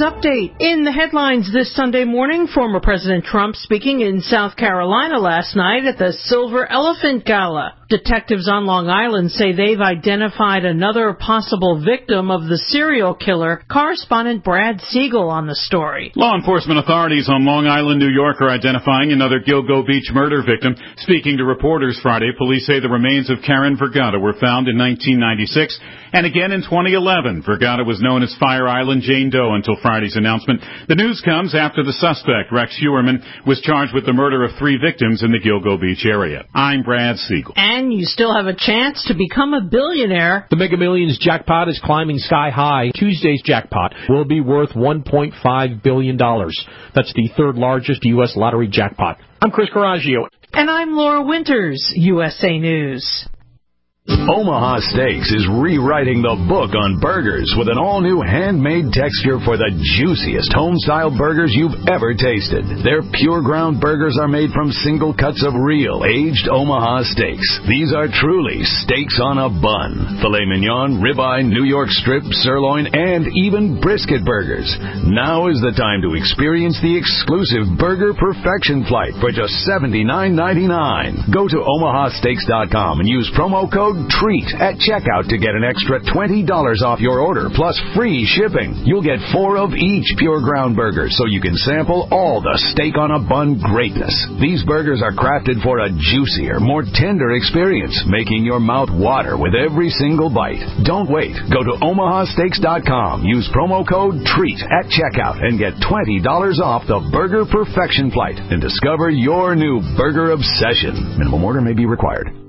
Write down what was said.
News Update. In the headlines this Sunday morning, former President Trump speaking in South Carolina last night at the Silver Elephant Gala. Detectives on Long Island say they've identified another possible victim of the serial killer. Correspondent Brad Siegel on the story. Law enforcement authorities on Long Island, New York are identifying another Gilgo Beach murder victim. Speaking to reporters Friday, police say the remains of Karen Vergata were found in 1996 and again in 2011. Vergata was known as Fire Island Jane Doe until Friday's announcement. The news comes after the suspect, Rex Heuermann, was charged with the murder of 3 victims in the Gilgo Beach area. I'm Brad Siegel. And you still have a chance to become a billionaire. The Mega Millions jackpot is climbing sky high. Tuesday's jackpot will be worth $1.5 billion. That's the third largest U.S. lottery jackpot. I'm Chris Coraggio. And I'm Laura Winters, USA News. Omaha Steaks is rewriting the book on burgers with an all-new handmade texture for the juiciest home-style burgers you've ever tasted. Their pure ground burgers are made from single cuts of real, aged Omaha steaks. These are truly steaks on a bun. Filet mignon, ribeye, New York strip, sirloin, and even brisket burgers. Now is the time to experience the exclusive Burger Perfection Flight for just $79.99. Go to omahasteaks.com and use promo code TREAT at checkout to get an extra $20 off your order, plus free shipping. You'll get 4 of each pure ground burger, so you can sample all the steak on a bun greatness. These burgers are crafted for a juicier, more tender experience, making your mouth water with every single bite. Don't wait. Go to omahasteaks.com. Use promo code TREAT at checkout and get $20 off the Burger Perfection Flight and discover your new burger obsession. Minimum order may be required.